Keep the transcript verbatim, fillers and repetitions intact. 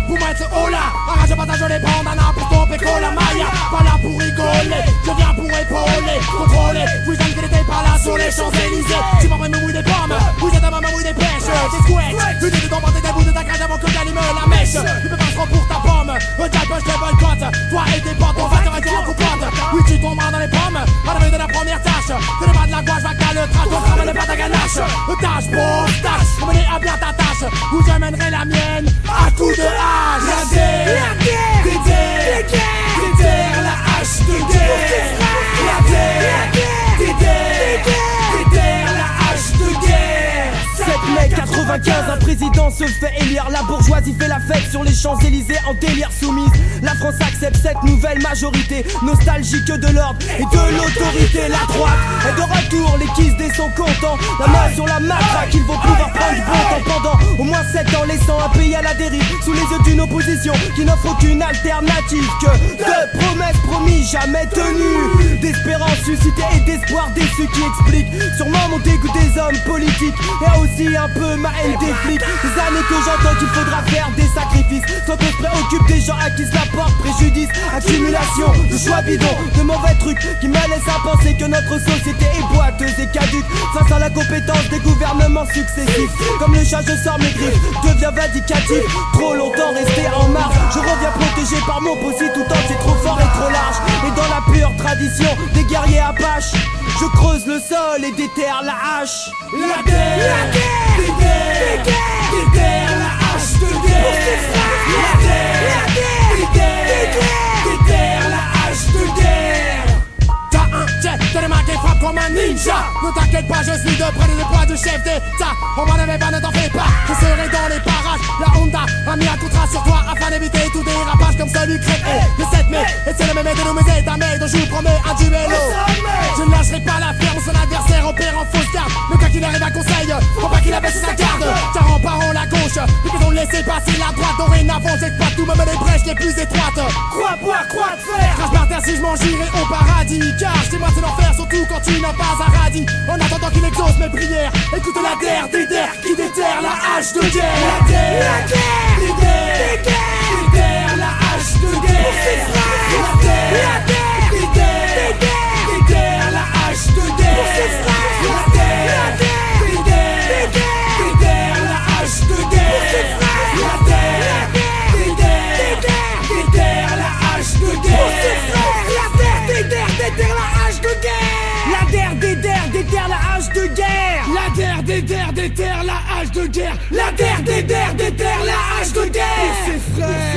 Vous mettre au là, arrache partage les bandanas pour stopper la Maya. Pas là pour rigoler, je viens pour épauler, contrôler. Vous aimez que n'était pas là sur les Champs-Élysées. Tu m'en me mouille des pommes, vous êtes à ma mouille des pêches. Des squettes, une idée d'emporter des bouts de ta cage avant que j'allume la mèche. Tu peux pas trop pour ta pomme, un type je te boycotte. Toi et tes potes, on va te rester en coupote. Oui tu tomberas dans les pommes, à la veille de la première tâche. De le bas de la gouache, va qu'à le trash, on ramène pas ta ganache. Tâche pour tâche, mener à bien ta tâche. Où je mènerai la mienne, à coup de hache. La terre, des terres, des terres, la hache de guerre. La terre, des terres, des terres, la hache de guerre. sept mai quatre-vingt-quinze, un président se fait élire. La bourgeoisie fait la fête sur les Champs-Élysées en délire soumise. La France accepte cette nouvelle majorité, nostalgique de l'ordre et de l'autorité. La droite est de retour, les kiss des sont contents. La main sur la matraque, ils vont pouvoir prendre du bon temps pendant au moins sept ans, laissant un pays à la dérive sous les yeux d'une opposition qui n'offre aucune alternative que de promesses promises jamais tenues, d'espérance suscitée et d'espoir déçu, qui explique sûrement mon dégoût des hommes politiques et aussi un peu ma haine des flics. Des années que j'entends qu'il faudra faire des sacrifices sans qu'on se préoccupe des gens à qui cela porte préjudice. Accumulation de choix bidons, de mauvais trucs qui me laissent à penser que notre société est boiteuse et caduque face à la compétence des gouvernements successifs. Comme le chat je sors mes griffes, deviens vindicatif. Trop longtemps resté en marge, je reviens protégé par mon posse tout entier, trop fort et trop large. Et dans la pure tradition des guerriers apaches, je creuse le sol et déterre la hache. La terre, la terre, des terres, des terres, la hache de guerre. La terre, la terre, des terres, des terres, la hache de guerre. T'as un jet, t'as les mains qui frappent comme un ninja. Ne t'inquiète pas, je suis de près des poids du chef d'État. On m'en avait pas, ne t'en fais pas, je serai dans les parages. La Honda a mis un contrat sur toi afin d'éviter tout dérapage comme celui créé le sept mai. Et c'est le même de nous, mais c'est un mec dont je vous promets un duello. Je ne lâcherai pas la ferme, son adversaire opère en fausse garde. Le cas qu'il arrive à conseil, faut pas qu'il abaisse sa garde. Car en parant la gauche, et qu'ils ont laissé passer la droite. Dorénavant, j'exploite tout, même les brèches les plus étroites. Quoi boire, quoi de faire? Crache par terre si je m'en j'irai au paradis. Car chez moi c'est l'enfer, surtout quand tu n'as pas un radis. En attendant qu'il exauce mes prières, écoute la terre des terres qui déterre la hache de guerre. La terre, la terre, des terres, des terres, la hache de guerre. La terre, la terre, des terres, des terres, la hache de guerre. La terre, la terre, des terres, des terres, la hache de guerre. La terre, la terre, des terres, des terres, la hache de guerre. La terre, des terres, des terres, la hache de guerre. La terre déterre, déterre la hache de guerre. La terre déterre, déterre la hache de guerre. La terre déterre, déterre la hache de guerre. Pour ses frères.